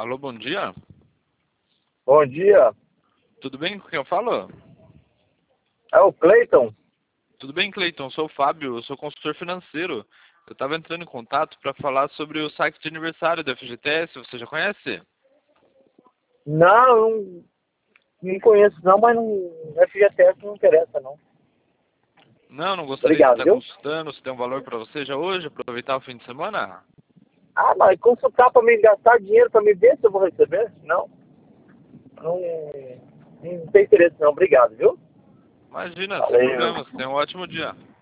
Alô, bom dia. Bom dia. Tudo bem com quem eu falo? É o Cleiton? Tudo bem, Cleiton? Sou o Fábio, eu sou consultor financeiro. Eu estava entrando em contato para falar sobre o site de aniversário da FGTS. Você já conhece? Não, não conheço não, mas não, FGTS não interessa não. Não, não gostaria de Obrigado, estar viu? consultando. Se tem um valor para você já hoje, aproveitar o fim de semana? Ah, mas consultar para me gastar dinheiro para me ver se eu vou receber? Não, não, não tem interesse não. Obrigado, viu? Imagina, sem Valeu. problemas. Tenha um ótimo dia.